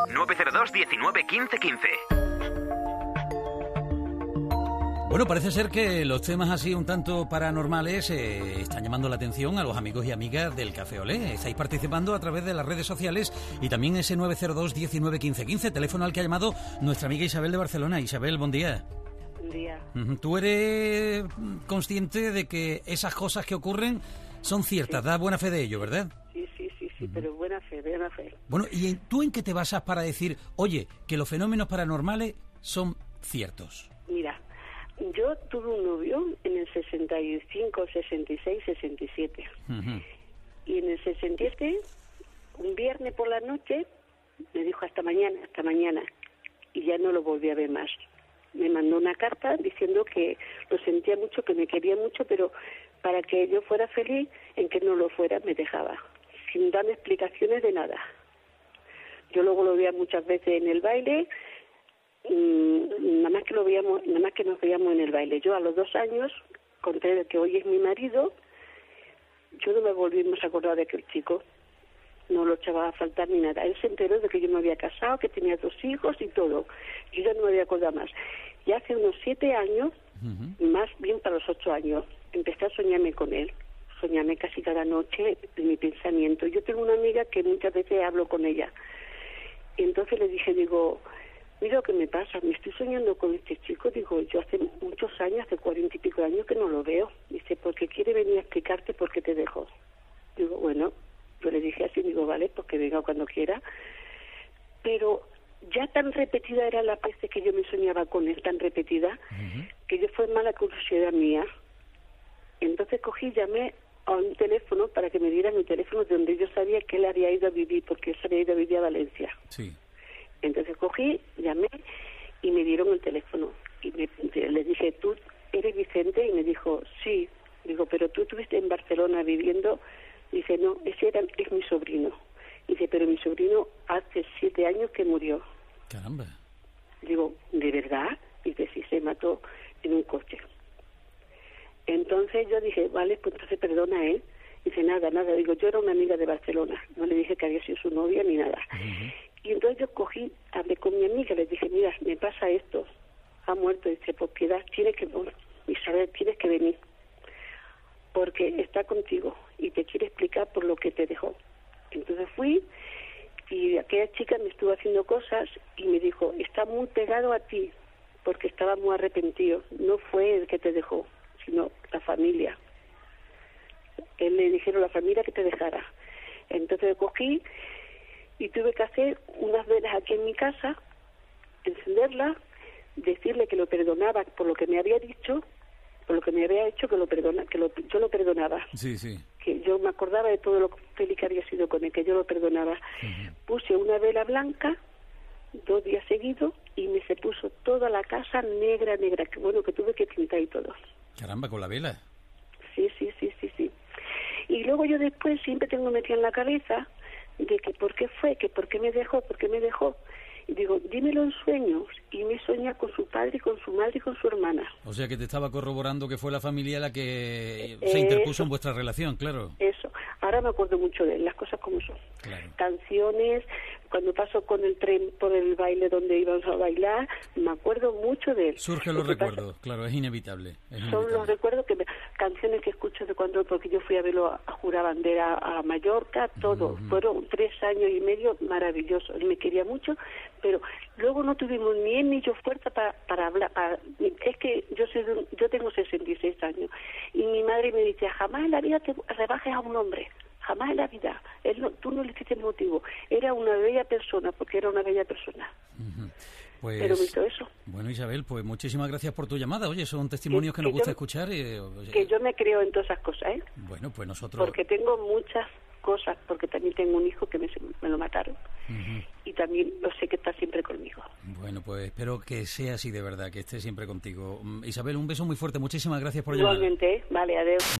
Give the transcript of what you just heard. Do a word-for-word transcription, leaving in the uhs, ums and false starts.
nueve cero dos diecinueve quince quince. Bueno, parece ser que los temas así un tanto paranormales eh, están llamando la atención a los amigos y amigas del Café Olé. Estáis participando a través de las redes sociales y también ese nueve cero dos diecinueve quince quince, teléfono al que ha llamado nuestra amiga Isabel de Barcelona. Isabel, buen día. Buen día. ¿Tú eres consciente de que esas cosas que ocurren son ciertas? Sí. Da buena fe de ello, ¿verdad? Sí, sí, sí, sí, uh-huh. Pero buena fe, buena fe. Bueno, ¿y tú en qué te basas para decir, oye, que los fenómenos paranormales son ciertos? Mira, yo tuve un novio en el sesenta y cinco, sesenta y seis, sesenta y siete. Uh-huh. Y en el sesenta y siete, un viernes por la noche, me dijo hasta mañana, hasta mañana. Y ya no lo volví a ver más. Me mandó una carta diciendo que lo sentía mucho, que me quería mucho, pero para que yo fuera feliz, en que no lo fuera, me dejaba, sin darme explicaciones de nada. Yo luego lo veía muchas veces en el baile, mmm, nada más que lo veíamos, nada más que nos veíamos en el baile. Yo a los dos años, conté que hoy es mi marido, yo no me volví más a acordar de aquel chico. No lo echaba a faltar ni nada. Él se enteró de que yo me había casado, que tenía dos hijos y todo. Yo ya no me había acordado más. Y hace unos siete años, uh-huh. más bien para los ocho años, empecé a soñarme con él. Soñarme casi cada noche en mi pensamiento. Yo tengo una amiga que muchas veces hablo con ella. Y entonces le dije, digo, mira lo que me pasa, me estoy soñando con este chico. Digo, yo hace muchos años, hace cuarenta y pico de años que no lo veo. Dice, porque quiere venir a explicarte por qué te dejó. Digo, bueno... Yo le dije así, digo, vale, pues que venga cuando quiera. Pero ya tan repetida era la vez que yo me soñaba con él, tan repetida, uh-huh. que yo fue mala curiosidad mía. Entonces cogí, llamé a un teléfono para que me diera mi teléfono de donde yo sabía que él había ido a vivir, porque él se había ido a vivir a Valencia. Sí. Entonces cogí, llamé y me dieron el teléfono. Y me, le dije, ¿tú eres Vicente? Y me dijo, sí. Digo, pero tú estuviste en Barcelona viviendo... Dice, no, ese era, es mi sobrino. Dice, pero mi sobrino hace siete años que murió. Caramba. Digo, ¿de verdad? Dice, sí, se mató en un coche. Entonces yo dije, vale, pues entonces perdona a él. Dice, nada, nada. Digo, yo era una amiga de Barcelona. No le dije que había sido su novia ni nada. Uh-huh. Y entonces yo cogí, hablé con mi amiga, le dije, mira, me pasa esto. Ha muerto. Dice, por piedad, tienes que, Isabel, tienes que venir. Porque está contigo y te quiere explicar por lo que te dejó. Entonces fui y aquella chica me estuvo haciendo cosas y me dijo, está muy pegado a ti, porque estaba muy arrepentido. No fue el que te dejó, sino la familia. Él le dijeron a la familia que te dejara. Entonces cogí y tuve que hacer unas velas aquí en mi casa, encenderlas, decirle que lo perdonaba por lo que me había dicho, por lo que me había hecho, que lo perdona, que lo, yo lo perdonaba. Sí, sí. Que yo me acordaba de todo lo feliz que había sido con él, que yo lo perdonaba. Uh-huh. Puse una vela blanca dos días seguidos y me se puso toda la casa negra, negra, que bueno, que tuve que pintar y todo. Caramba, con la vela. Sí, sí, sí, sí, sí. Y luego yo después siempre tengo metida en la cabeza de que por qué fue, que por qué me dejó, por qué me dejó. Y digo, dímelo en sueños. Y me soña con su padre, con su madre y con su hermana. O sea que te estaba corroborando que fue la familia la que eh, se interpuso eso, en vuestra relación, claro. Eso. Ahora me acuerdo mucho de él, las cosas como son. Claro. Canciones, cuando paso con el tren por el baile donde íbamos a bailar, me acuerdo mucho de él. Surgen los recuerdos, pasa, claro, es inevitable. Es son inevitable. los recuerdos, que me, canciones que escucho de cuando, porque yo fui a verlo a, a jurar bandera a Mallorca, todo. Uh-huh. Fueron tres años y medio maravillosos. Él me quería mucho, pero luego no tuvimos ni él ni yo fuerza para, para hablar. Para, es que yo soy de un, yo tengo sesenta y seis años y mi madre me dice, jamás en la vida te rebajes a un hombre, jamás en la vida. Él no, tú no le hiciste motivo. Era una bella persona, porque era una bella persona. Uh-huh. Pues, pero visto eso. Bueno, Isabel, pues muchísimas gracias por tu llamada. Oye, son testimonios que, que nos gusta yo, escuchar. Eh, oye, que yo me creo en todas esas cosas, ¿eh? Bueno, pues nosotros... Porque tengo muchas cosas, porque también tengo un hijo que me, me lo mataron. Uh-huh. Y también lo sé que está siempre conmigo. Bueno, pues espero que sea así de verdad, que esté siempre contigo. Isabel, un beso muy fuerte. Muchísimas gracias por llamar. Igualmente, ¿eh? Vale, adiós.